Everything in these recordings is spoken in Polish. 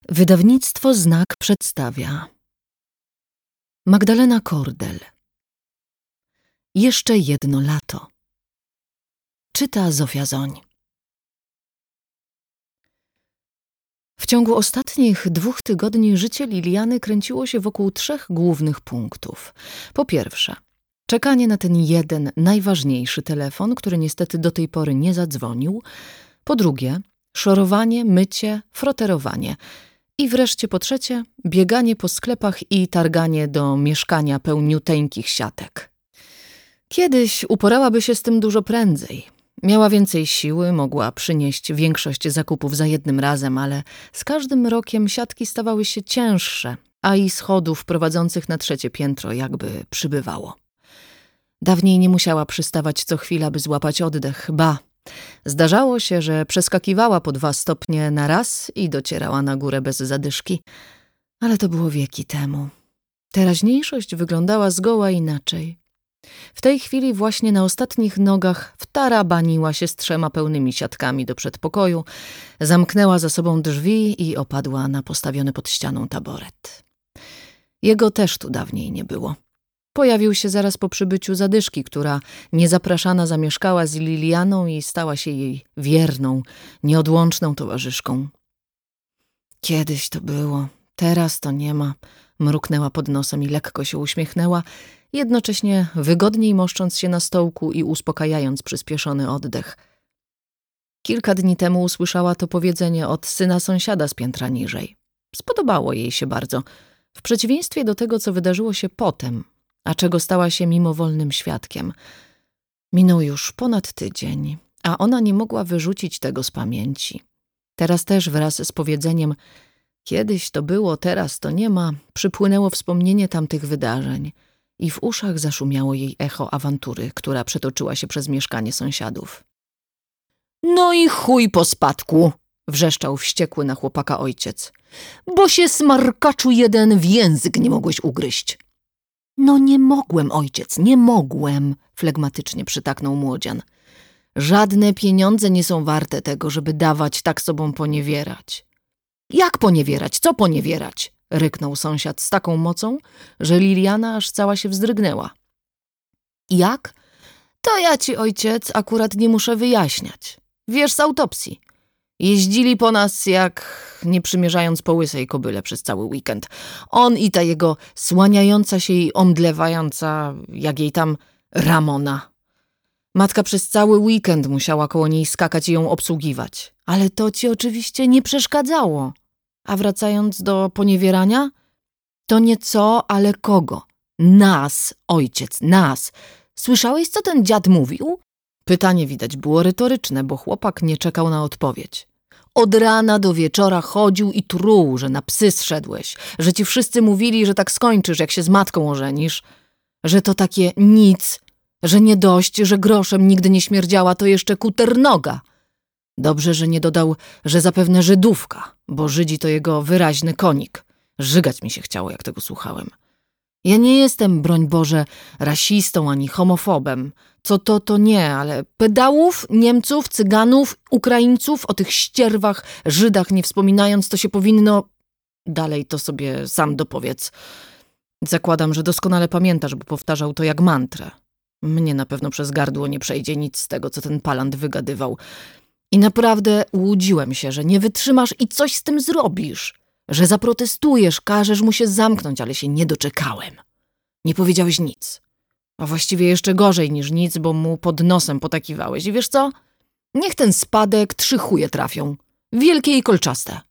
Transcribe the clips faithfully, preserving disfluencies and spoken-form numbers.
Wydawnictwo Znak przedstawia Magdalena Kordel. Jeszcze jedno lato. Czyta Zofia Zoń. W ciągu ostatnich dwóch tygodni życie Liliany kręciło się wokół trzech głównych punktów. Po pierwsze, czekanie na ten jeden, najważniejszy telefon, który niestety do tej pory nie zadzwonił. Po drugie, szorowanie, mycie, froterowanie. I wreszcie po trzecie, bieganie po sklepach i targanie do mieszkania pełniuteńkich siatek. Kiedyś uporałaby się z tym dużo prędzej. Miała więcej siły, mogła przynieść większość zakupów za jednym razem, ale z każdym rokiem siatki stawały się cięższe, a i schodów prowadzących na trzecie piętro jakby przybywało. Dawniej nie musiała przystawać co chwila, by złapać oddech, ba. Zdarzało się, że przeskakiwała po dwa stopnie na raz i docierała na górę bez zadyszki. Ale to było wieki temu. Teraźniejszość wyglądała zgoła inaczej. W tej chwili właśnie na ostatnich nogach wtarabaniła się z trzema pełnymi siatkami do przedpokoju, zamknęła za sobą drzwi i opadła na postawiony pod ścianą taboret. Jego też tu dawniej nie było. Pojawił się zaraz po przybyciu zadyszki, która niezapraszana zamieszkała z Lilianą i stała się jej wierną, nieodłączną towarzyszką. Kiedyś to było, teraz to nie ma, mruknęła pod nosem i lekko się uśmiechnęła, jednocześnie wygodniej moszcząc się na stołku i uspokajając przyspieszony oddech. Kilka dni temu usłyszała to powiedzenie od syna sąsiada z piętra niżej. Spodobało jej się bardzo, w przeciwieństwie do tego, co wydarzyło się potem, a czego stała się mimowolnym świadkiem. Minął już ponad tydzień, a ona nie mogła wyrzucić tego z pamięci. Teraz też wraz z powiedzeniem kiedyś to było, teraz to nie ma, przypłynęło wspomnienie tamtych wydarzeń i w uszach zaszumiało jej echo awantury, która przetoczyła się przez mieszkanie sąsiadów. No i chuj po spadku, wrzeszczał wściekły na chłopaka ojciec, bo się smarkaczu jeden w język nie mogłeś ugryźć. No nie mogłem, ojciec, nie mogłem, flegmatycznie przytaknął młodzian. Żadne pieniądze nie są warte tego, żeby dawać tak sobą poniewierać. Jak poniewierać? Co poniewierać? Ryknął sąsiad z taką mocą, że Liliana aż cała się wzdrygnęła. Jak? To ja ci, ojciec, akurat nie muszę wyjaśniać. Wiesz z autopsji. Jeździli po nas jak nie przymierzając po łysej kobyle przez cały weekend. On i ta jego słaniająca się i omdlewająca, jak jej tam, Ramona. Matka przez cały weekend musiała koło niej skakać i ją obsługiwać. Ale to ci oczywiście nie przeszkadzało. A wracając do poniewierania, to nie co, ale kogo? Nas, ojciec, nas. Słyszałeś, co ten dziad mówił? Pytanie widać było retoryczne, bo chłopak nie czekał na odpowiedź. Od rana do wieczora chodził i truł, że na psy zszedłeś, że ci wszyscy mówili, że tak skończysz, jak się z matką ożenisz, że to takie nic, że nie dość, że groszem nigdy nie śmierdziała, to jeszcze kuternoga. Dobrze, że nie dodał, że zapewne Żydówka, bo Żydzi to jego wyraźny konik. Żygać mi się chciało, jak tego słuchałem. Ja nie jestem, broń Boże, rasistą ani homofobem. Co to, to nie, ale pedałów, Niemców, Cyganów, Ukraińców, o tych ścierwach, Żydach nie wspominając, to się powinno... Dalej to sobie sam dopowiedz. Zakładam, że doskonale pamiętasz, bo powtarzał to jak mantrę. Mnie na pewno przez gardło nie przejdzie nic z tego, co ten palant wygadywał. I naprawdę łudziłem się, że nie wytrzymasz i coś z tym zrobisz. Że zaprotestujesz, każesz mu się zamknąć, ale się nie doczekałem. Nie powiedziałeś nic. A właściwie jeszcze gorzej niż nic, bo mu pod nosem potakiwałeś. I wiesz co? Niech ten spadek trzy chuje trafią. Wielkie i kolczaste.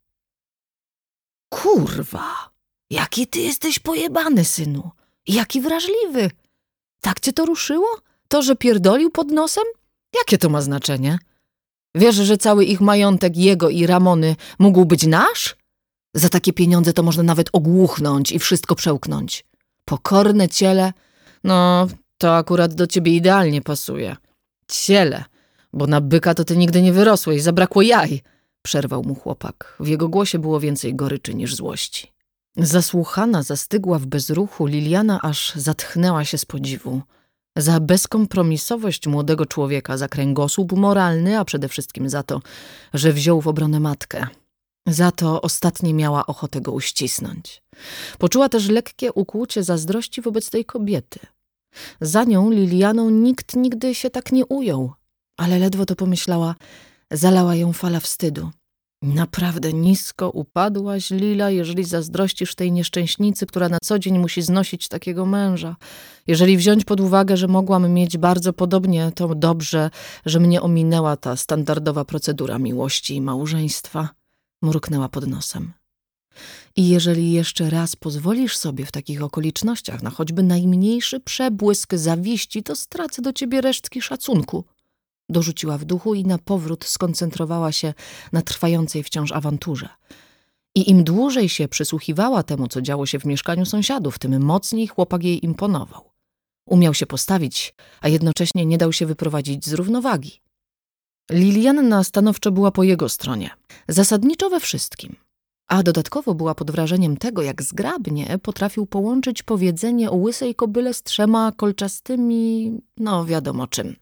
Kurwa, jaki ty jesteś pojebany, synu. Jaki wrażliwy. Tak cię to ruszyło? To, że pierdolił pod nosem? Jakie to ma znaczenie? Wiesz, że cały ich majątek, jego i Ramony, mógł być nasz? Za takie pieniądze to można nawet ogłuchnąć i wszystko przełknąć. Pokorne ciele, no to akurat do ciebie idealnie pasuje. Ciele, bo na byka to ty nigdy nie wyrosłeś, zabrakło jaj, przerwał mu chłopak. W jego głosie było więcej goryczy niż złości. Zasłuchana, zastygła w bezruchu, Liliana aż zatchnęła się z podziwu. Za bezkompromisowość młodego człowieka, za kręgosłup moralny, a przede wszystkim za to, że wziął w obronę matkę. Za to ostatnie miała ochotę go uścisnąć. Poczuła też lekkie ukłucie zazdrości wobec tej kobiety. Za nią, Lilianą, nikt nigdy się tak nie ujął, ale ledwo to pomyślała, zalała ją fala wstydu. Naprawdę nisko upadłaś, Lila, jeżeli zazdrościsz tej nieszczęśnicy, która na co dzień musi znosić takiego męża. Jeżeli wziąć pod uwagę, że mogłam mieć bardzo podobnie, to dobrze, że mnie ominęła ta standardowa procedura miłości i małżeństwa. Mruknęła pod nosem. I jeżeli jeszcze raz pozwolisz sobie w takich okolicznościach na choćby najmniejszy przebłysk zawiści, to stracę do ciebie resztki szacunku. Dorzuciła w duchu i na powrót skoncentrowała się na trwającej wciąż awanturze. I im dłużej się przysłuchiwała temu, co działo się w mieszkaniu sąsiadów, tym mocniej chłopak jej imponował. Umiał się postawić, a jednocześnie nie dał się wyprowadzić z równowagi. Lilianna stanowczo była po jego stronie, zasadniczo we wszystkim. A dodatkowo była pod wrażeniem tego, jak zgrabnie potrafił połączyć powiedzenie o łysej kobyle z trzema kolczastymi, no wiadomo czym.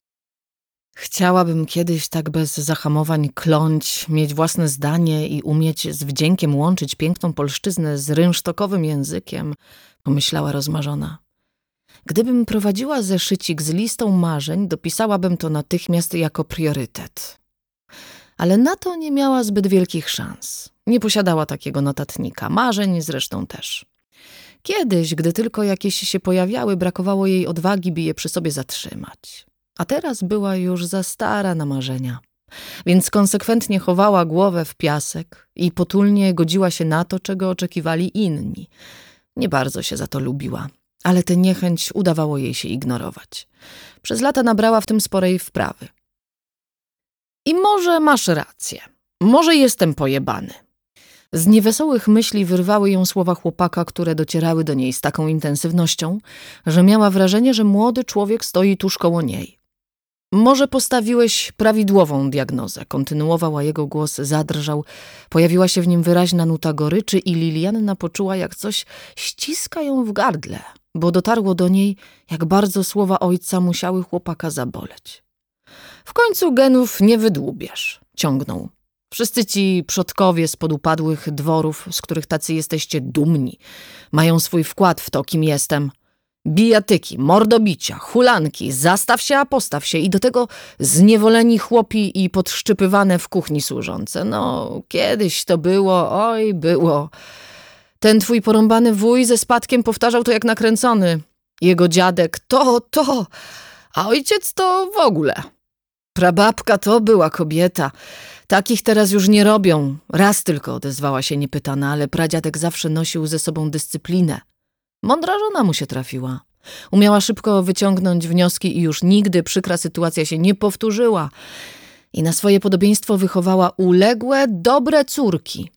Chciałabym kiedyś tak bez zahamowań kląć, mieć własne zdanie i umieć z wdziękiem łączyć piękną polszczyznę z rynsztokowym językiem, pomyślała rozmarzona. Gdybym prowadziła zeszycik z listą marzeń, dopisałabym to natychmiast jako priorytet. Ale na to nie miała zbyt wielkich szans. Nie posiadała takiego notatnika, marzeń zresztą też. Kiedyś, gdy tylko jakieś się pojawiały, brakowało jej odwagi, by je przy sobie zatrzymać. A teraz była już za stara na marzenia. Więc konsekwentnie chowała głowę w piasek i potulnie godziła się na to, czego oczekiwali inni. Nie bardzo się za to lubiła, ale tę niechęć udawało jej się ignorować. Przez lata nabrała w tym sporej wprawy. I może masz rację. Może jestem pojebany. Z niewesołych myśli wyrwały ją słowa chłopaka, które docierały do niej z taką intensywnością, że miała wrażenie, że młody człowiek stoi tuż koło niej. Może postawiłeś prawidłową diagnozę, kontynuował, a jego głos zadrżał. Pojawiła się w nim wyraźna nuta goryczy i Lilianna poczuła, jak coś ściska ją w gardle, bo dotarło do niej, jak bardzo słowa ojca musiały chłopaka zaboleć. W końcu genów nie wydłubiesz, ciągnął. Wszyscy ci przodkowie spod upadłych dworów, z których tacy jesteście dumni, mają swój wkład w to, kim jestem. Bijatyki, mordobicia, hulanki, zastaw się, a postaw się i do tego zniewoleni chłopi i podszczypywane w kuchni służące. No, kiedyś to było, oj, było. Ten twój porąbany wuj ze spadkiem powtarzał to jak nakręcony. Jego dziadek to, to, a ojciec to w ogóle. Prababka to była kobieta. Takich teraz już nie robią. Raz tylko odezwała się niepytana, ale pradziadek zawsze nosił ze sobą dyscyplinę. Mądra żona mu się trafiła. Umiała szybko wyciągnąć wnioski i już nigdy przykra sytuacja się nie powtórzyła. I na swoje podobieństwo wychowała uległe, dobre córki.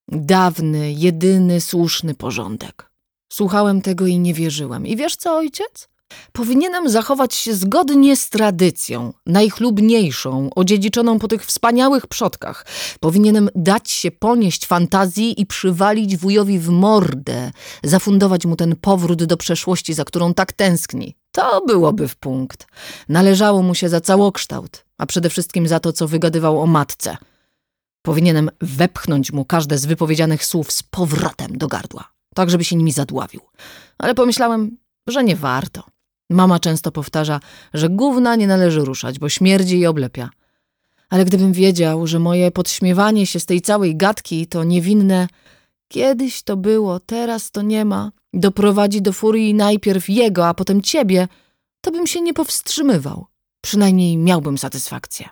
Dawny, jedyny, słuszny porządek. Słuchałem tego i nie wierzyłem. I wiesz co, ojciec? Powinienem zachować się zgodnie z tradycją, najchlubniejszą, odziedziczoną po tych wspaniałych przodkach. Powinienem dać się ponieść fantazji i przywalić wujowi w mordę, zafundować mu ten powrót do przeszłości, za którą tak tęskni. To byłoby w punkt. Należało mu się za całokształt, a przede wszystkim za to, co wygadywał o matce. Powinienem wepchnąć mu każde z wypowiedzianych słów z powrotem do gardła, tak żeby się nimi zadławił. Ale pomyślałem, że nie warto. Mama często powtarza, że gówna nie należy ruszać, bo śmierdzi i oblepia. Ale gdybym wiedział, że moje podśmiewanie się z tej całej gadki to niewinne kiedyś to było, teraz to nie ma, doprowadzi do furii najpierw jego, a potem ciebie, to bym się nie powstrzymywał. Przynajmniej miałbym satysfakcję.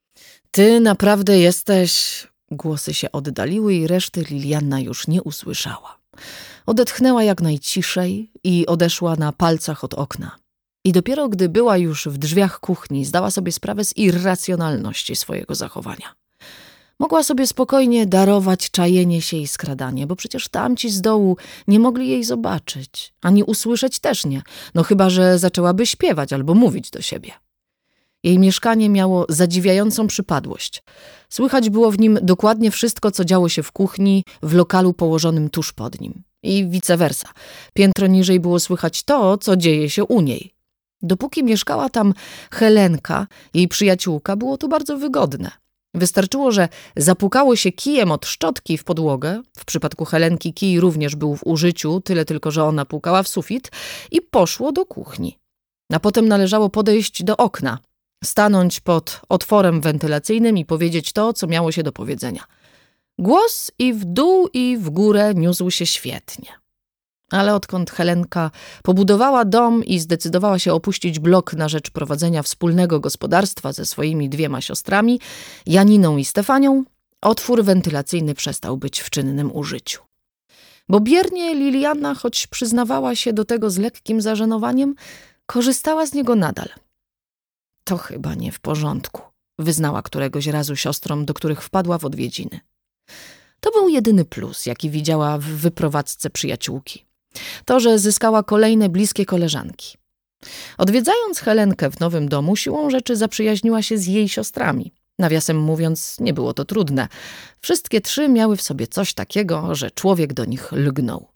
Ty naprawdę jesteś... Głosy się oddaliły i reszty Lilianna już nie usłyszała. Odetchnęła jak najciszej i odeszła na palcach od okna. I dopiero gdy była już w drzwiach kuchni, zdała sobie sprawę z irracjonalności swojego zachowania. Mogła sobie spokojnie darować czajenie się i skradanie, bo przecież tamci z dołu nie mogli jej zobaczyć, ani usłyszeć też nie, no chyba że zaczęłaby śpiewać albo mówić do siebie. Jej mieszkanie miało zadziwiającą przypadłość. Słychać było w nim dokładnie wszystko, co działo się w kuchni, w lokalu położonym tuż pod nim. I vice versa. Piętro niżej było słychać to, co dzieje się u niej. Dopóki mieszkała tam Helenka, jej przyjaciółka, było to bardzo wygodne. Wystarczyło, że zapukało się kijem od szczotki w podłogę, w przypadku Helenki kij również był w użyciu, tyle tylko, że ona pukała w sufit, i poszło do kuchni. A potem należało podejść do okna, stanąć pod otworem wentylacyjnym i powiedzieć to, co miało się do powiedzenia. Głos i w dół, i w górę niósł się świetnie. Ale odkąd Helenka pobudowała dom i zdecydowała się opuścić blok na rzecz prowadzenia wspólnego gospodarstwa ze swoimi dwiema siostrami, Janiną i Stefanią, otwór wentylacyjny przestał być w czynnym użyciu. Bo biernie Liliana, choć przyznawała się do tego z lekkim zażenowaniem, korzystała z niego nadal. To chyba nie w porządku, wyznała któregoś razu siostrom, do których wpadła w odwiedziny. To był jedyny plus, jaki widziała w wyprowadzce przyjaciółki. To, że zyskała kolejne bliskie koleżanki. Odwiedzając Helenkę w nowym domu, siłą rzeczy zaprzyjaźniła się z jej siostrami. Nawiasem mówiąc, nie było to trudne. Wszystkie trzy miały w sobie coś takiego, że człowiek do nich lgnął.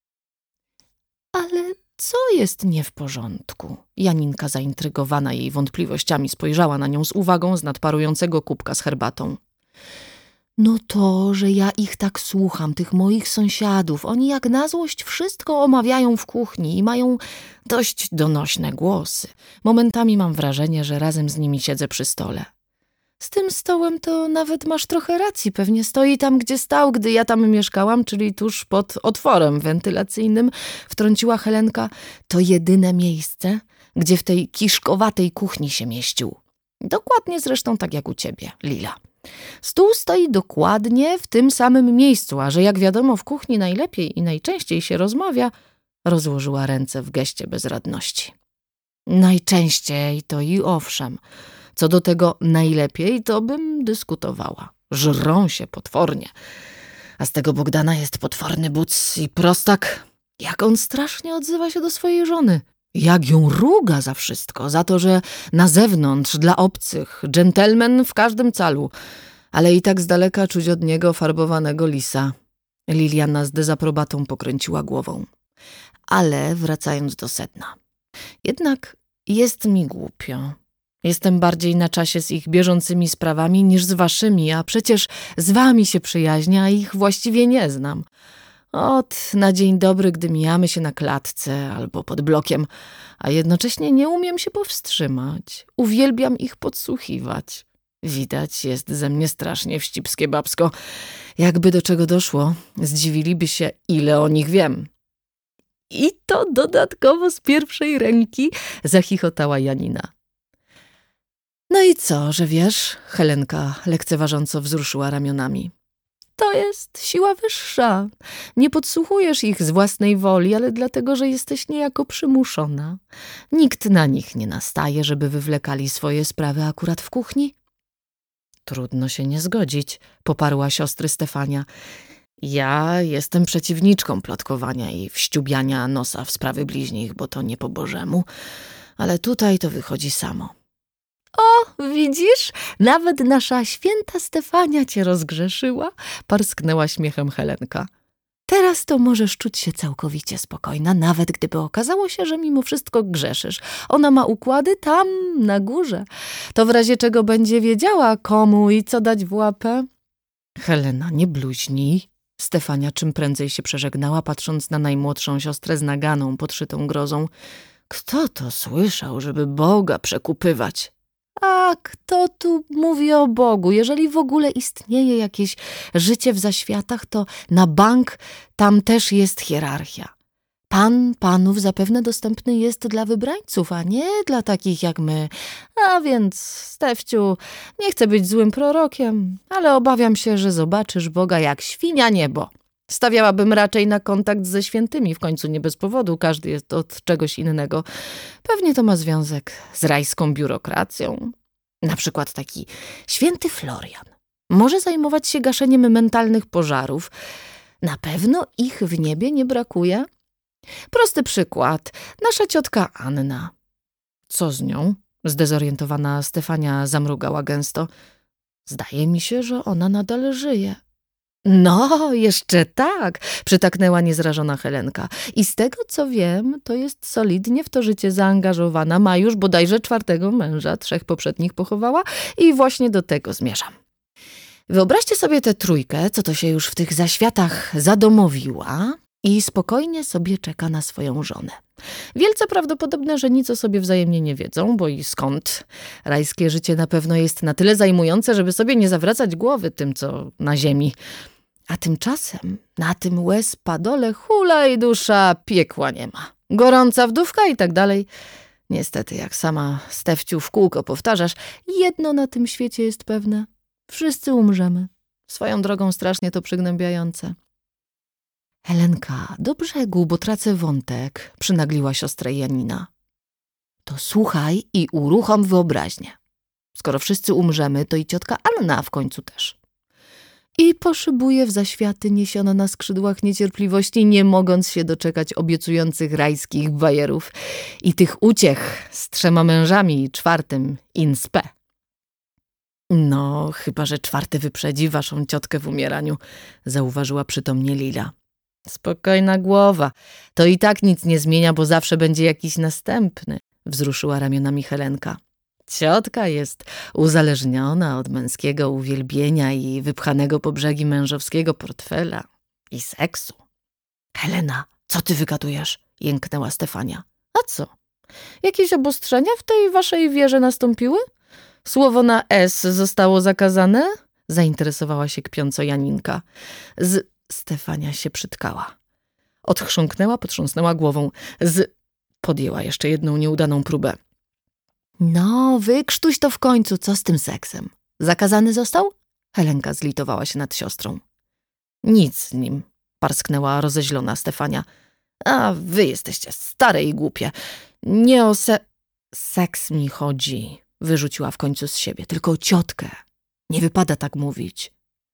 Ale co jest nie w porządku? Janinka, zaintrygowana jej wątpliwościami, spojrzała na nią z uwagą z nadparującego kubka z herbatą. No to, że ja ich tak słucham, tych moich sąsiadów. Oni jak na złość wszystko omawiają w kuchni i mają dość donośne głosy. Momentami mam wrażenie, że razem z nimi siedzę przy stole. Z tym stołem to nawet masz trochę racji. Pewnie stoi tam, gdzie stał, gdy ja tam mieszkałam, czyli tuż pod otworem wentylacyjnym, wtrąciła Helenka. To jedyne miejsce, gdzie w tej kiszkowatej kuchni się mieścił. Dokładnie zresztą tak jak u ciebie, Lila. Stół stoi dokładnie w tym samym miejscu, a że jak wiadomo w kuchni najlepiej i najczęściej się rozmawia, rozłożyła ręce w geście bezradności. Najczęściej to i owszem. Co do tego najlepiej, to bym dyskutowała. Żrą się potwornie. A z tego Bogdana jest potworny buc i prostak. Jak on strasznie odzywa się do swojej żony. Jak ją ruga za wszystko, za to, że na zewnątrz, dla obcych, dżentelmen w każdym calu, ale i tak z daleka czuć od niego farbowanego lisa. Liliana z dezaprobatą pokręciła głową. Ale wracając do sedna. Jednak jest mi głupio. Jestem bardziej na czasie z ich bieżącymi sprawami niż z waszymi, a przecież z wami się przyjaźnię, a ich właściwie nie znam. Ot, na dzień dobry, gdy mijamy się na klatce albo pod blokiem, a jednocześnie nie umiem się powstrzymać. Uwielbiam ich podsłuchiwać. Widać, jest ze mnie strasznie wścibskie babsko. Jakby do czego doszło, zdziwiliby się, ile o nich wiem. I to dodatkowo z pierwszej ręki, zachichotała Janina. No i co, że wiesz? Helenka lekceważąco wzruszyła ramionami. To jest siła wyższa. Nie podsłuchujesz ich z własnej woli, ale dlatego, że jesteś niejako przymuszona. Nikt na nich nie nastaje, żeby wywlekali swoje sprawy akurat w kuchni. Trudno się nie zgodzić, poparła siostry Stefania. Ja jestem przeciwniczką plotkowania i wściubiania nosa w sprawy bliźnich, bo to nie po Bożemu, ale tutaj to wychodzi samo. O, widzisz, nawet nasza święta Stefania cię rozgrzeszyła, parsknęła śmiechem Helenka. Teraz to możesz czuć się całkowicie spokojna, nawet gdyby okazało się, że mimo wszystko grzeszysz. Ona ma układy tam, na górze. To w razie czego będzie wiedziała, komu i co dać w łapę. Helena, nie bluźnij. Stefania czym prędzej się przeżegnała, patrząc na najmłodszą siostrę z naganą, podszytą grozą. Kto to słyszał, żeby Boga przekupywać? A kto tu mówi o Bogu? Jeżeli w ogóle istnieje jakieś życie w zaświatach, to na bank tam też jest hierarchia. Pan panów zapewne dostępny jest dla wybrańców, a nie dla takich jak my. A więc, Stefciu, nie chcę być złym prorokiem, ale obawiam się, że zobaczysz Boga jak świnia niebo. Stawiałabym raczej na kontakt ze świętymi, w końcu nie bez powodu, każdy jest od czegoś innego. Pewnie to ma związek z rajską biurokracją. Na przykład taki święty Florian może zajmować się gaszeniem mentalnych pożarów. Na pewno ich w niebie nie brakuje. Prosty przykład, nasza ciotka Anna. Co z nią? Zdezorientowana Stefania zamrugała gęsto. Zdaje mi się, że ona nadal żyje. No, jeszcze tak, przytaknęła niezrażona Helenka. I z tego, co wiem, to jest solidnie w to życie zaangażowana. Ma już bodajże czwartego męża, trzech poprzednich pochowała i właśnie do tego zmierzam. Wyobraźcie sobie tę trójkę, co to się już w tych zaświatach zadomowiła i spokojnie sobie czeka na swoją żonę. Wielce prawdopodobne, że nic o sobie wzajemnie nie wiedzą, bo i skąd? Rajskie życie na pewno jest na tyle zajmujące, żeby sobie nie zawracać głowy tym, co na ziemi. A tymczasem na tym łez padole hulaj dusza, piekła nie ma. Gorąca wdówka i tak dalej. Niestety, jak sama Stefciu w kółko powtarzasz, jedno na tym świecie jest pewne. Wszyscy umrzemy. Swoją drogą strasznie to przygnębiające. Helenka, do brzegu, bo tracę wątek, przynagliła siostrę Janina. To słuchaj i uruchom wyobraźnię. Skoro wszyscy umrzemy, to i ciotka Anna w końcu też. I poszybuje w zaświaty niesiona na skrzydłach niecierpliwości, nie mogąc się doczekać obiecujących rajskich bajerów i tych uciech z trzema mężami i czwartym in spe. No, chyba że czwarty wyprzedzi waszą ciotkę w umieraniu, zauważyła przytomnie Lila. Spokojna głowa, to i tak nic nie zmienia, bo zawsze będzie jakiś następny, wzruszyła ramionami Helenka. Ciotka jest uzależniona od męskiego uwielbienia i wypchanego po brzegi mężowskiego portfela i seksu. Helena, co ty wygadujesz? Jęknęła Stefania. A co? Jakieś obostrzenia w tej waszej wierze nastąpiły? Słowo na S zostało zakazane? Zainteresowała się kpiąco Janinka. Z... Stefania się przytkała. Odchrząknęła, potrząsnęła głową. Z... Podjęła jeszcze jedną nieudaną próbę. No, wykrztuś to w końcu, co z tym seksem? Zakazany został? Helenka zlitowała się nad siostrą. Nic z nim, parsknęła rozeźlona Stefania. A wy jesteście stare i głupie. Nie o se... Seks mi chodzi, wyrzuciła w końcu z siebie, tylko o ciotkę. Nie wypada tak mówić.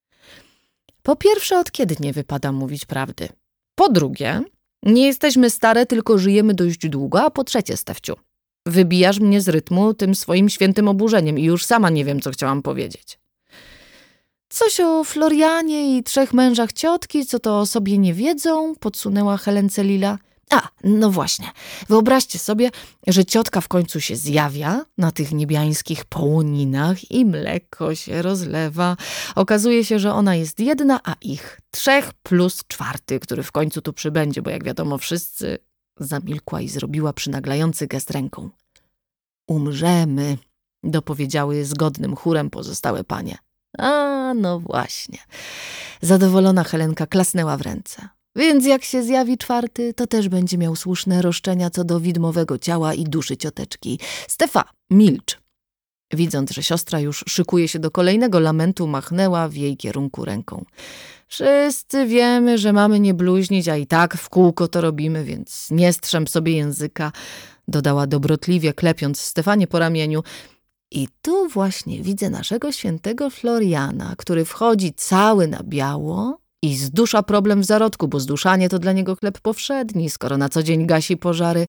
Po pierwsze, od kiedy nie wypada mówić prawdy? Po drugie, nie jesteśmy stare, tylko żyjemy dość długo, a po trzecie, Stefciu, wybijasz mnie z rytmu tym swoim świętym oburzeniem i już sama nie wiem, co chciałam powiedzieć. Coś o Florianie i trzech mężach ciotki, co to o sobie nie wiedzą, podsunęła Helence Lila. A, no właśnie, wyobraźcie sobie, że ciotka w końcu się zjawia na tych niebiańskich połoninach i mleko się rozlewa. Okazuje się, że ona jest jedna, a ich trzech plus czwarty, który w końcu tu przybędzie, bo jak wiadomo wszyscy... Zamilkła i zrobiła przynaglający gest ręką. Umrzemy, dopowiedziały zgodnym chórem pozostałe panie. A, no właśnie. Zadowolona Helenka klasnęła w ręce. Więc jak się zjawi czwarty, to też będzie miał słuszne roszczenia co do widmowego ciała i duszy cioteczki. Stefa, milcz. Widząc, że siostra już szykuje się do kolejnego lamentu, machnęła w jej kierunku ręką. Wszyscy wiemy, że mamy nie bluźnić, a i tak w kółko to robimy, więc nie strzęp sobie języka, dodała dobrotliwie, klepiąc Stefanię po ramieniu. I tu właśnie widzę naszego świętego Floriana, który wchodzi cały na biało i zdusza problem w zarodku, bo zduszanie to dla niego chleb powszedni, skoro na co dzień gasi pożary.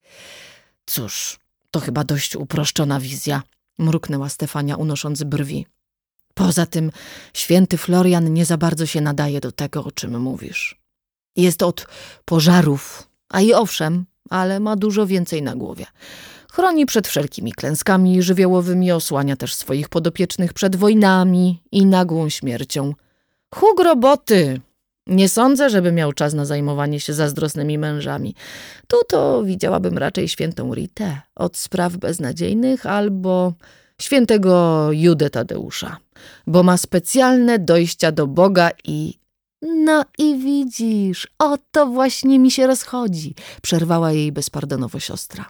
Cóż, to chyba dość uproszczona wizja, mruknęła Stefania, unosząc brwi. Poza tym święty Florian nie za bardzo się nadaje do tego, o czym mówisz. Jest od pożarów, a i owszem, ale ma dużo więcej na głowie. Chroni przed wszelkimi klęskami żywiołowymi, osłania też swoich podopiecznych przed wojnami i nagłą śmiercią. Huk roboty! Nie sądzę, żeby miał czas na zajmowanie się zazdrosnymi mężami. Tu to widziałabym raczej świętą Ritę od spraw beznadziejnych albo świętego Judę Tadeusza, bo ma specjalne dojścia do Boga i... No i widzisz, o to właśnie mi się rozchodzi, przerwała jej bezpardonowo siostra.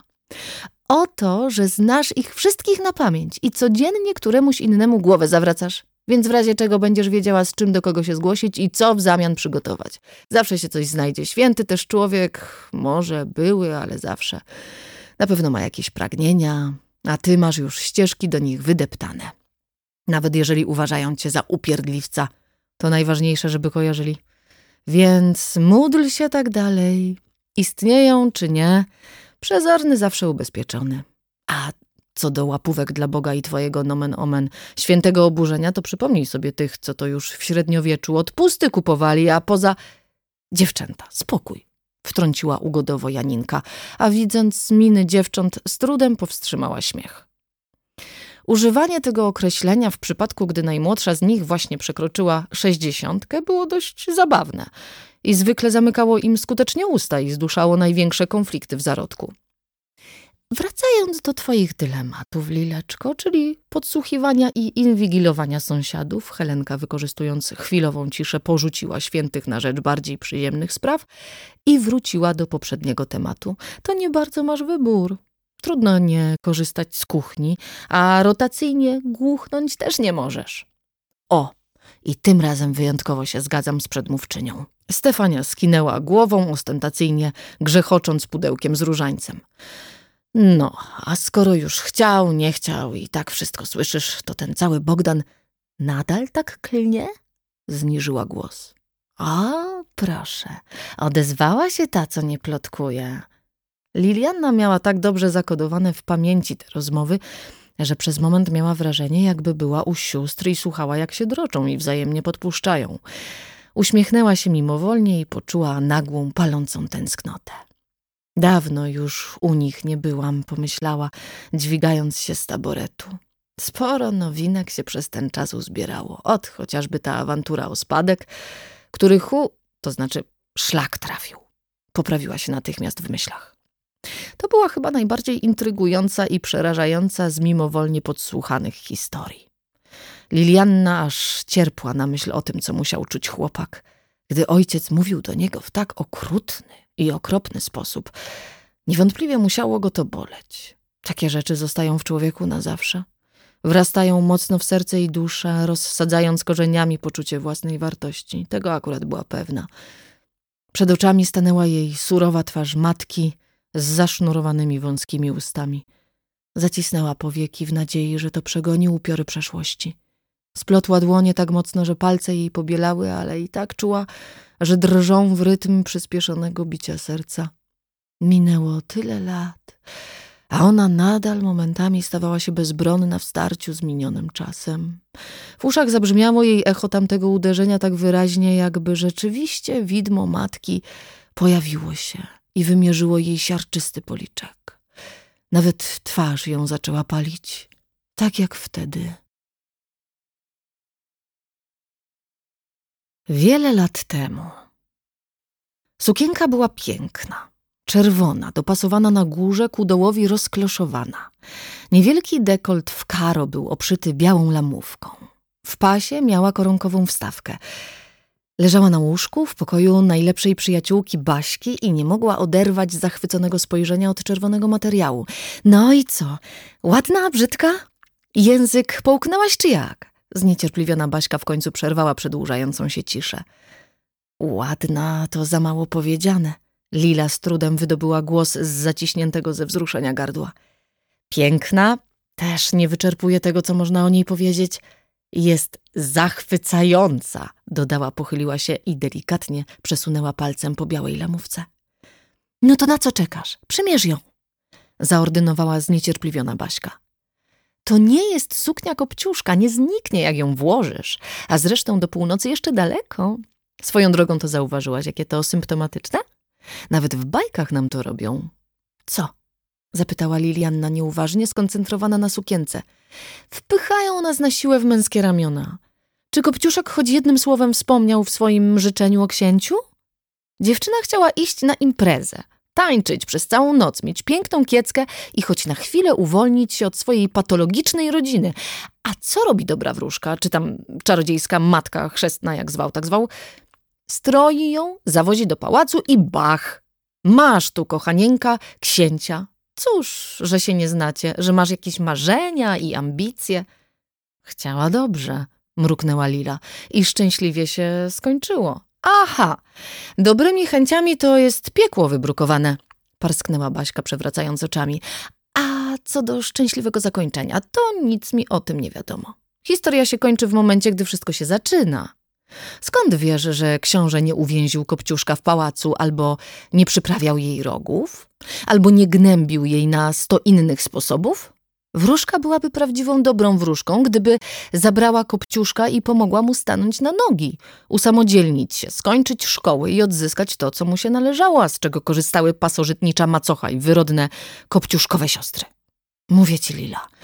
O to, że znasz ich wszystkich na pamięć i codziennie któremuś innemu głowę zawracasz. Więc w razie czego będziesz wiedziała, z czym do kogo się zgłosić i co w zamian przygotować. Zawsze się coś znajdzie. Święty też człowiek, może były, ale zawsze. Na pewno ma jakieś pragnienia, a ty masz już ścieżki do nich wydeptane. Nawet jeżeli uważają cię za upierdliwca, to najważniejsze, żeby kojarzyli. Więc módl się tak dalej. Istnieją czy nie, przezorny zawsze ubezpieczony. A co do łapówek dla Boga i twojego nomen omen świętego oburzenia, to przypomnij sobie tych, co to już w średniowieczu odpusty kupowali, a poza... Dziewczęta, spokój, wtrąciła ugodowo Janinka, a widząc miny dziewcząt z trudem powstrzymała śmiech. Używanie tego określenia w przypadku, gdy najmłodsza z nich właśnie przekroczyła sześćdziesiątkę, było dość zabawne i zwykle zamykało im skutecznie usta i zduszało największe konflikty w zarodku. Wracając do twoich dylematów, Lileczko, czyli podsłuchiwania i inwigilowania sąsiadów, Helenka, wykorzystując chwilową ciszę, porzuciła świętych na rzecz bardziej przyjemnych spraw i wróciła do poprzedniego tematu. To nie bardzo masz wybór. Trudno nie korzystać z kuchni, a rotacyjnie głuchnąć też nie możesz. O, i tym razem wyjątkowo się zgadzam z przedmówczynią. Stefania skinęła głową, ostentacyjnie grzechocząc pudełkiem z różańcem. No, a skoro już chciał, nie chciał i tak wszystko słyszysz, to ten cały Bogdan nadal tak klnie? Zniżyła głos. A, proszę, odezwała się ta, co nie plotkuje. Lilianna miała tak dobrze zakodowane w pamięci te rozmowy, że przez moment miała wrażenie, jakby była u sióstr i słuchała, jak się droczą i wzajemnie podpuszczają. Uśmiechnęła się mimowolnie i poczuła nagłą, palącą tęsknotę. Dawno już u nich nie byłam, pomyślała, dźwigając się z taboretu. Sporo nowinek się przez ten czas uzbierało. Od chociażby ta awantura o spadek, który hu, to znaczy szlak trafił. Poprawiła się natychmiast w myślach. To była chyba najbardziej intrygująca i przerażająca z mimowolnie podsłuchanych historii. Lilianna aż cierpła na myśl o tym, co musiał czuć chłopak, gdy ojciec mówił do niego w tak okrutny i okropny sposób. Niewątpliwie musiało go to boleć. Takie rzeczy zostają w człowieku na zawsze. Wrastają mocno w serce i duszę, rozsadzając korzeniami poczucie własnej wartości. Tego akurat była pewna. Przed oczami stanęła jej surowa twarz matki z zasznurowanymi wąskimi ustami. Zacisnęła powieki w nadziei, że to przegoni upiory przeszłości. Splotła dłonie tak mocno, że palce jej pobielały, ale i tak czuła, że drżą w rytm przyspieszonego bicia serca. Minęło tyle lat, a ona nadal momentami stawała się bezbronna w starciu z minionym czasem. W uszach zabrzmiało jej echo tamtego uderzenia tak wyraźnie, jakby rzeczywiście widmo matki pojawiło się i wymierzyło jej siarczysty policzek. Nawet twarz ją zaczęła palić, tak jak wtedy. Wiele lat temu. Sukienka była piękna, czerwona, dopasowana na górze, ku dołowi rozkloszowana. Niewielki dekolt w karo był obszyty białą lamówką. W pasie miała koronkową wstawkę. Leżała na łóżku w pokoju najlepszej przyjaciółki Baśki i nie mogła oderwać zachwyconego spojrzenia od czerwonego materiału. No i co? Ładna, brzydka? Język połknęłaś czy jak? Zniecierpliwiona Baśka w końcu przerwała przedłużającą się ciszę. Ładna to za mało powiedziane. Lila z trudem wydobyła głos z zaciśniętego ze wzruszenia gardła. Piękna też nie wyczerpuje tego, co można o niej powiedzieć. Jest zachwycająca, dodała, pochyliła się i delikatnie przesunęła palcem po białej lamówce. No to na co czekasz? Przymierz ją, zaordynowała zniecierpliwiona Baśka. To nie jest suknia kopciuszka, nie zniknie, jak ją włożysz, a zresztą do północy jeszcze daleko. Swoją drogą to zauważyłaś, jakie to symptomatyczne? Nawet w bajkach nam to robią. Co? Zapytała Lilianna nieuważnie, skoncentrowana na sukience. Wpychają nas na siłę w męskie ramiona. Czy Kopciuszek choć jednym słowem wspomniał w swoim życzeniu o księciu? Dziewczyna chciała iść na imprezę, tańczyć przez całą noc, mieć piękną kieckę i choć na chwilę uwolnić się od swojej patologicznej rodziny. A co robi dobra wróżka, czy tam czarodziejska matka chrzestna, jak zwał, tak zwał? Stroi ją, zawozi do pałacu i bach! Masz tu, kochanieńka, księcia. Cóż, że się nie znacie, że masz jakieś marzenia i ambicje. Chciała dobrze, mruknęła Lila i szczęśliwie się skończyło. Aha, dobrymi chęciami to jest piekło wybrukowane, parsknęła Baśka, przewracając oczami. A co do szczęśliwego zakończenia, to nic mi o tym nie wiadomo. Historia się kończy w momencie, gdy wszystko się zaczyna. Skąd wiesz, że książę nie uwięził Kopciuszka w pałacu, albo nie przyprawiał jej rogów, albo nie gnębił jej na sto innych sposobów? Wróżka byłaby prawdziwą dobrą wróżką, gdyby zabrała Kopciuszka i pomogła mu stanąć na nogi, usamodzielnić się, skończyć szkoły i odzyskać to, co mu się należało, a z czego korzystały pasożytnicza macocha i wyrodne kopciuszkowe siostry. Mówię ci, Lila,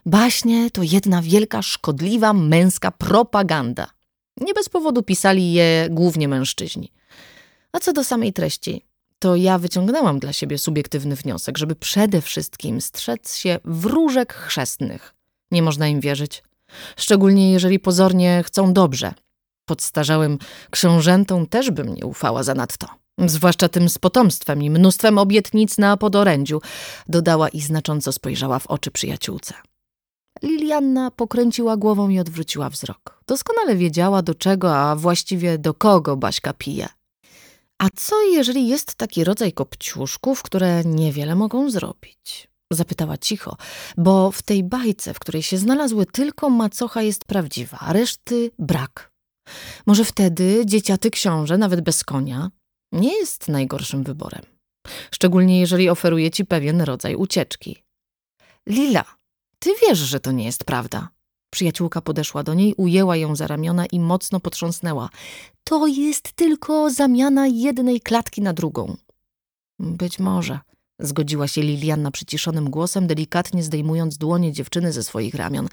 Baśnie to jedna wielka, szkodliwa, męska propaganda. Nie bez powodu pisali je głównie mężczyźni. A co do samej treści, to ja wyciągnęłam dla siebie subiektywny wniosek, żeby przede wszystkim strzec się wróżek chrzestnych. Nie można im wierzyć. Szczególnie jeżeli pozornie chcą dobrze. Podstarzałym książętom też bym nie ufała zanadto. Zwłaszcza tym z potomstwem i mnóstwem obietnic na podorędziu, dodała i znacząco spojrzała w oczy przyjaciółce. Lilianna pokręciła głową i odwróciła wzrok. Doskonale wiedziała, do czego, a właściwie do kogo Baśka pije. A co jeżeli jest taki rodzaj kopciuszków, które niewiele mogą zrobić? Zapytała cicho, bo w tej bajce, w której się znalazły, tylko macocha jest prawdziwa, a reszty brak. Może wtedy dzieciaty książę, nawet bez konia, nie jest najgorszym wyborem. Szczególnie jeżeli oferuje ci pewien rodzaj ucieczki. Lila, ty wiesz, że to nie jest prawda. Przyjaciółka podeszła do niej, ujęła ją za ramiona i mocno potrząsnęła. To jest tylko zamiana jednej klatki na drugą. Być może, zgodziła się Lilianna przyciszonym głosem, delikatnie zdejmując dłonie dziewczyny ze swoich ramion.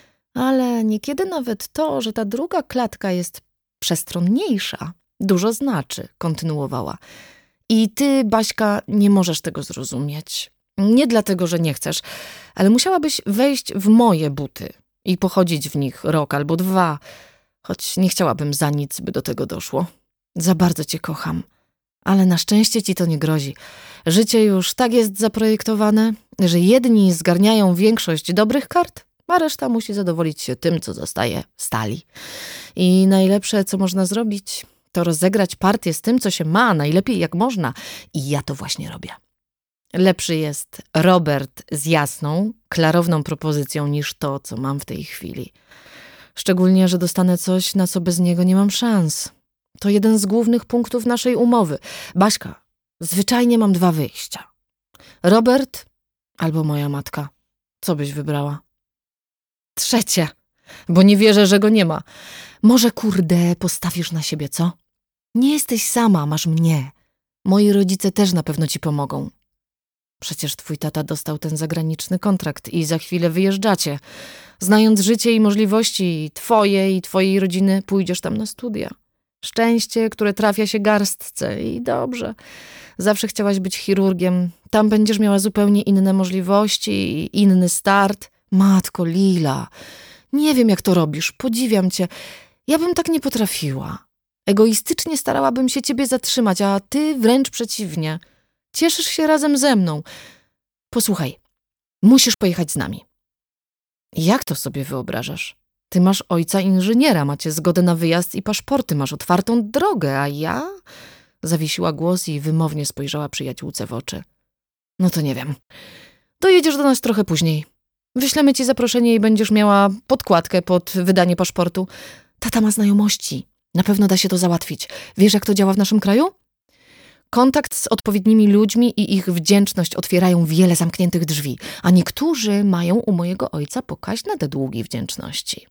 Ale niekiedy nawet to, że ta druga klatka jest przestronniejsza, dużo znaczy, kontynuowała. I ty, Baśka, nie możesz tego zrozumieć. Nie dlatego, że nie chcesz, ale musiałabyś wejść w moje buty i pochodzić w nich rok albo dwa, choć nie chciałabym za nic, by do tego doszło. Za bardzo cię kocham, ale na szczęście ci to nie grozi. Życie już tak jest zaprojektowane, że jedni zgarniają większość dobrych kart, a reszta musi zadowolić się tym, co zostaje stali. I najlepsze, co można zrobić, to rozegrać partię z tym, co się ma, najlepiej jak można. I ja to właśnie robię. Lepszy jest Robert z jasną, klarowną propozycją niż to, co mam w tej chwili. Szczególnie, że dostanę coś, na co bez niego nie mam szans. To jeden z głównych punktów naszej umowy. Baśka, zwyczajnie mam dwa wyjścia. Robert albo moja matka. Co byś wybrała? Trzecie, bo nie wierzę, że go nie ma. Może, kurde, postawisz na siebie, co? Nie jesteś sama, masz mnie. Moi rodzice też na pewno ci pomogą. Przecież twój tata dostał ten zagraniczny kontrakt i za chwilę wyjeżdżacie. Znając życie i możliwości twoje i twojej rodziny, pójdziesz tam na studia. Szczęście, które trafia się garstce i dobrze. Zawsze chciałaś być chirurgiem. Tam będziesz miała zupełnie inne możliwości, inny start. Matko, Lila, nie wiem jak to robisz, podziwiam cię. Ja bym tak nie potrafiła. Egoistycznie starałabym się ciebie zatrzymać, a ty wręcz przeciwnie. Cieszysz się razem ze mną. Posłuchaj, musisz pojechać z nami. Jak to sobie wyobrażasz? Ty masz ojca inżyniera, macie zgodę na wyjazd i paszporty, masz otwartą drogę, a ja? Zawiesiła głos i wymownie spojrzała przyjaciółce w oczy. No to nie wiem. Dojedziesz do nas trochę później. Wyślemy ci zaproszenie i będziesz miała podkładkę pod wydanie paszportu. Tata ma znajomości. Na pewno da się to załatwić. Wiesz, jak to działa w naszym kraju? Kontakt z odpowiednimi ludźmi i ich wdzięczność otwierają wiele zamkniętych drzwi, a niektórzy mają u mojego ojca pokaźne te długi wdzięczności.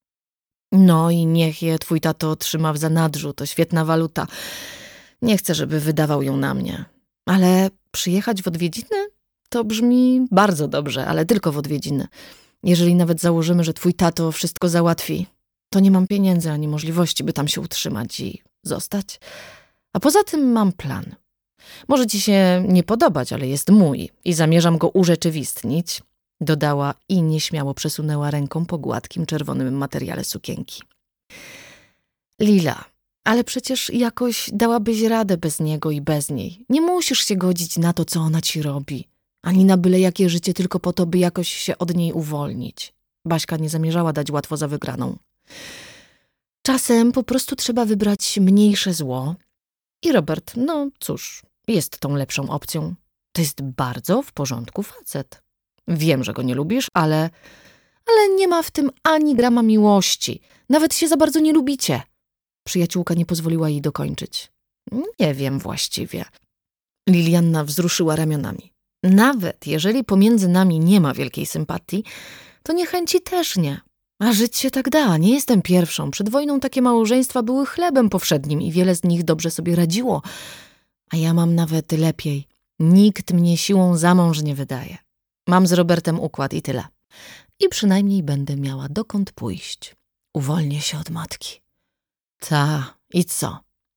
No i niech je twój tato trzyma w zanadrzu, to świetna waluta. Nie chcę, żeby wydawał ją na mnie. Ale przyjechać w odwiedziny? To brzmi bardzo dobrze, ale tylko w odwiedziny. Jeżeli nawet założymy, że twój tato wszystko załatwi, to nie mam pieniędzy ani możliwości, by tam się utrzymać i zostać. A poza tym mam plan. Może ci się nie podobać, ale jest mój i zamierzam go urzeczywistnić, dodała i nieśmiało przesunęła ręką po gładkim, czerwonym materiale sukienki. Lila, ale przecież jakoś dałabyś radę bez niego i bez niej. Nie musisz się godzić na to, co ona ci robi, ani na byle jakie życie tylko po to, by jakoś się od niej uwolnić. Baśka nie zamierzała dać łatwo za wygraną. Czasem po prostu trzeba wybrać mniejsze zło. I Robert, no cóż, jest tą lepszą opcją. To jest bardzo w porządku facet. Wiem, że go nie lubisz, ale... Ale nie ma w tym ani grama miłości. Nawet się za bardzo nie lubicie. Przyjaciółka nie pozwoliła jej dokończyć. Nie wiem właściwie. Lilianna wzruszyła ramionami. Nawet jeżeli pomiędzy nami nie ma wielkiej sympatii, to niechęci też nie. A żyć się tak da, nie jestem pierwszą. Przed wojną takie małżeństwa były chlebem powszednim i wiele z nich dobrze sobie radziło. A ja mam nawet lepiej. Nikt mnie siłą za mąż nie wydaje. Mam z Robertem układ i tyle. i przynajmniej będę miała dokąd pójść. Uwolnię się od matki. Ta, i co?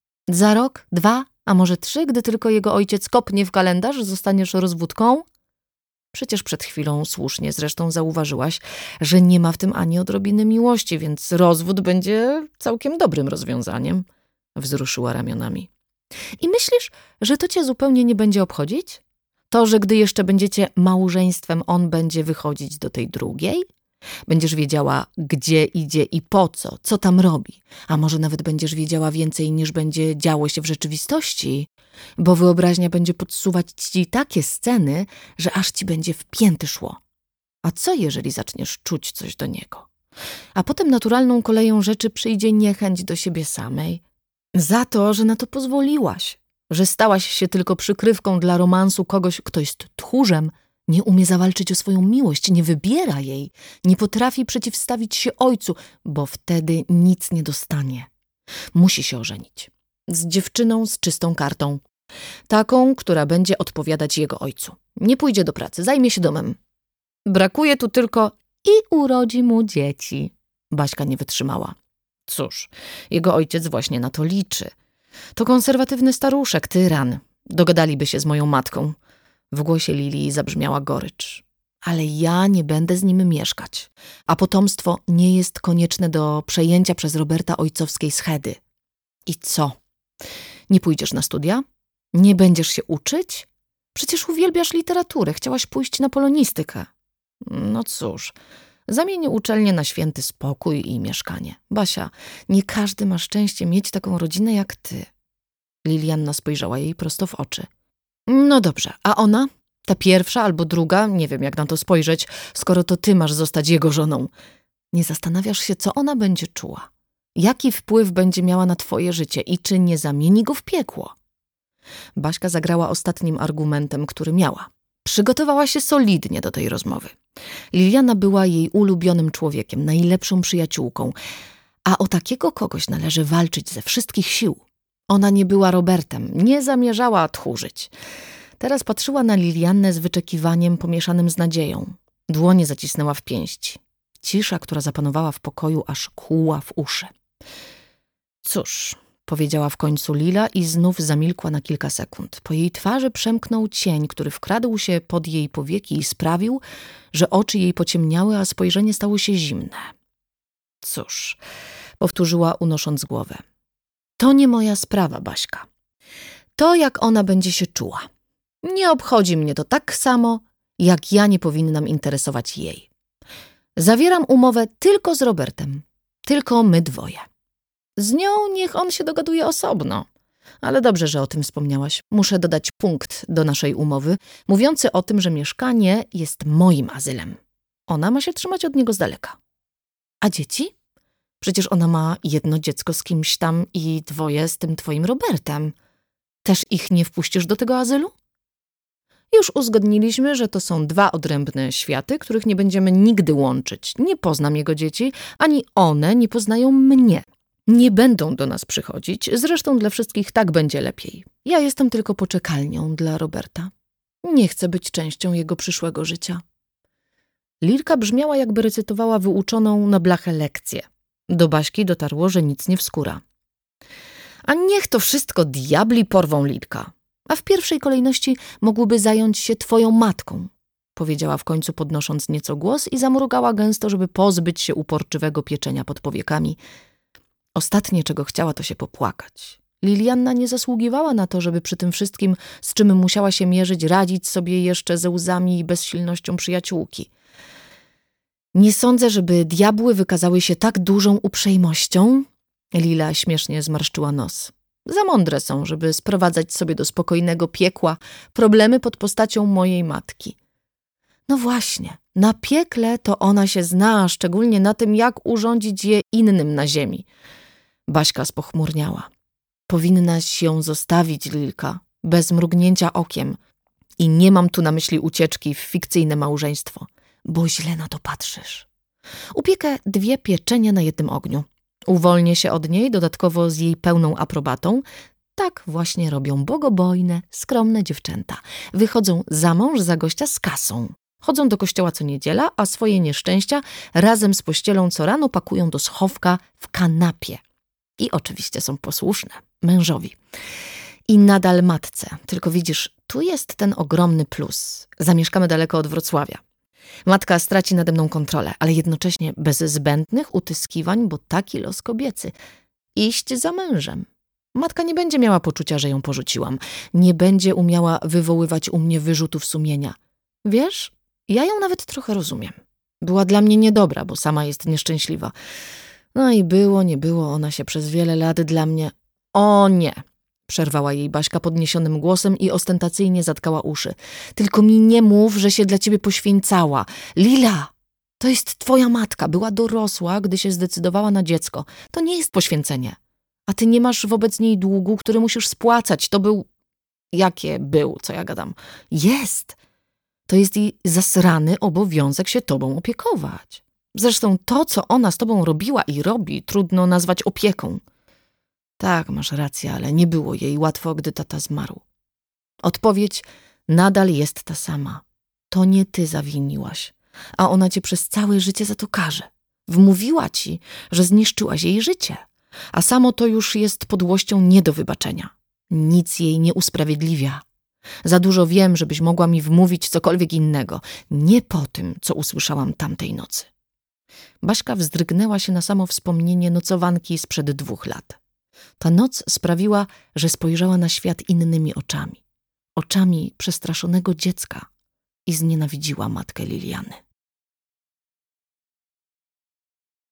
Za rok, dwa, a może trzy, gdy tylko jego ojciec kopnie w kalendarz, zostaniesz rozwódką? Przecież przed chwilą słusznie zresztą zauważyłaś, że nie ma w tym ani odrobiny miłości, więc rozwód będzie całkiem dobrym rozwiązaniem. Wzruszyła ramionami. I myślisz, że to cię zupełnie nie będzie obchodzić? To, że gdy jeszcze będziecie małżeństwem, on będzie wychodzić do tej drugiej? Będziesz wiedziała, gdzie idzie i po co, co tam robi. A może nawet będziesz wiedziała więcej, niż będzie działo się w rzeczywistości, bo wyobraźnia będzie podsuwać ci takie sceny, że aż ci będzie w pięty szło. A co jeżeli zaczniesz czuć coś do niego? A potem naturalną koleją rzeczy przyjdzie niechęć do siebie samej. Za to, że na to pozwoliłaś, że stałaś się tylko przykrywką dla romansu kogoś, kto jest tchórzem, nie umie zawalczyć o swoją miłość, nie wybiera jej, nie potrafi przeciwstawić się ojcu, bo wtedy nic nie dostanie. Musi się ożenić. Z dziewczyną z czystą kartą. Taką, która będzie odpowiadać jego ojcu. Nie pójdzie do pracy, zajmie się domem. Brakuje tu tylko i urodzi mu dzieci. Baśka nie wytrzymała. Cóż, jego ojciec właśnie na to liczy. To konserwatywny staruszek, tyran. Dogadaliby się z moją matką. W głosie Lilii zabrzmiała gorycz. Ale ja nie będę z nim mieszkać. A potomstwo nie jest konieczne do przejęcia przez Roberta ojcowskiej schedy. I co? Nie pójdziesz na studia? Nie będziesz się uczyć? Przecież uwielbiasz literaturę. Chciałaś pójść na polonistykę. No cóż, zamień uczelnię na święty spokój i mieszkanie. Basia, nie każdy ma szczęście mieć taką rodzinę jak ty. Lilianna spojrzała jej prosto w oczy. No dobrze, a ona? Ta pierwsza albo druga, nie wiem jak na to spojrzeć, skoro to ty masz zostać jego żoną. Nie zastanawiasz się, co ona będzie czuła? Jaki wpływ będzie miała na twoje życie i czy nie zamieni go w piekło? Baśka zagrała ostatnim argumentem, który miała. Przygotowała się solidnie do tej rozmowy. Liliana była jej ulubionym człowiekiem, najlepszą przyjaciółką, a o takiego kogoś należy walczyć ze wszystkich sił. Ona nie była Robertem, nie zamierzała tchórzyć. Teraz patrzyła na Liliannę z wyczekiwaniem pomieszanym z nadzieją. Dłonie zacisnęła w pięści. Cisza, która zapanowała w pokoju, aż kłuła w uszy. Cóż, powiedziała w końcu Lila i znów zamilkła na kilka sekund. Po jej twarzy przemknął cień, który wkradł się pod jej powieki i sprawił, że oczy jej pociemniały, a spojrzenie stało się zimne. Cóż, powtórzyła unosząc głowę. To nie moja sprawa, Baśka. To, jak ona będzie się czuła. Nie obchodzi mnie to tak samo, jak ja nie powinnam interesować jej. Zawieram umowę tylko z Robertem. Tylko my dwoje. Z nią niech on się dogaduje osobno. Ale dobrze, że o tym wspomniałaś. Muszę dodać punkt do naszej umowy, mówiący o tym, że mieszkanie jest moim azylem. Ona ma się trzymać od niego z daleka. A dzieci? Przecież ona ma jedno dziecko z kimś tam i dwoje z tym twoim Robertem. Też ich nie wpuścisz do tego azylu? Już uzgodniliśmy, że to są dwa odrębne światy, których nie będziemy nigdy łączyć. Nie poznam jego dzieci, ani one nie poznają mnie. Nie będą do nas przychodzić, zresztą dla wszystkich tak będzie lepiej. Ja jestem tylko poczekalnią dla Roberta. Nie chcę być częścią jego przyszłego życia. Lilka brzmiała, jakby recytowała wyuczoną na blachę lekcję. Do Baśki dotarło, że nic nie wskóra. A niech to wszystko diabli porwą, Lilka. A w pierwszej kolejności mogłyby zająć się twoją matką, powiedziała w końcu podnosząc nieco głos i zamrugała gęsto, żeby pozbyć się uporczywego pieczenia pod powiekami. Ostatnie, czego chciała, to się popłakać. Lilianna nie zasługiwała na to, żeby przy tym wszystkim, z czym musiała się mierzyć, radzić sobie jeszcze ze łzami i bezsilnością przyjaciółki. Nie sądzę, żeby diabły wykazały się tak dużą uprzejmością. Lila śmiesznie zmarszczyła nos. Za mądre są, żeby sprowadzać sobie do spokojnego piekła problemy pod postacią mojej matki. No właśnie, na piekle to ona się zna, szczególnie na tym, jak urządzić je innym na ziemi. Baśka spochmurniała. Powinnaś ją zostawić, Lilka, bez mrugnięcia okiem. I nie mam tu na myśli ucieczki w fikcyjne małżeństwo, bo źle na to patrzysz. Upiekę dwie pieczenie na jednym ogniu. Uwolnię się od niej, dodatkowo z jej pełną aprobatą. Tak właśnie robią bogobojne, skromne dziewczęta. Wychodzą za mąż za gościa z kasą. Chodzą do kościoła co niedziela, a swoje nieszczęścia razem z pościelą co rano pakują do schowka w kanapie. I oczywiście są posłuszne mężowi. I nadal matce. Tylko widzisz, tu jest ten ogromny plus. Zamieszkamy daleko od Wrocławia. Matka straci nade mną kontrolę, ale jednocześnie bez zbędnych utyskiwań, bo taki los kobiecy. Iść za mężem. Matka nie będzie miała poczucia, że ją porzuciłam. Nie będzie umiała wywoływać u mnie wyrzutów sumienia. Wiesz, ja ją nawet trochę rozumiem. Była dla mnie niedobra, bo sama jest nieszczęśliwa. No i było, nie było, ona się przez wiele lat dla mnie... O nie! Przerwała jej Baśka podniesionym głosem i ostentacyjnie zatkała uszy. Tylko mi nie mów, że się dla ciebie poświęcała. Lila, to jest twoja matka. Była dorosła, gdy się zdecydowała na dziecko. To nie jest poświęcenie. A ty nie masz wobec niej długu, który musisz spłacać. To był... Jakie był, co ja gadam? Jest. To jest jej zasrany obowiązek się tobą opiekować. Zresztą to, co ona z tobą robiła i robi, trudno nazwać opieką. Tak, masz rację, ale nie było jej łatwo, gdy tata zmarł. Odpowiedź nadal jest ta sama. To nie ty zawiniłaś, a ona cię przez całe życie za to karze. Wmówiła ci, że zniszczyłaś jej życie, a samo to już jest podłością nie do wybaczenia. Nic jej nie usprawiedliwia. Za dużo wiem, żebyś mogła mi wmówić cokolwiek innego. Nie po tym, co usłyszałam tamtej nocy. Baśka wzdrygnęła się na samo wspomnienie nocowanki sprzed dwóch lat. Ta noc sprawiła, że spojrzała na świat innymi oczami. Oczami przestraszonego dziecka i znienawidziła matkę Liliany.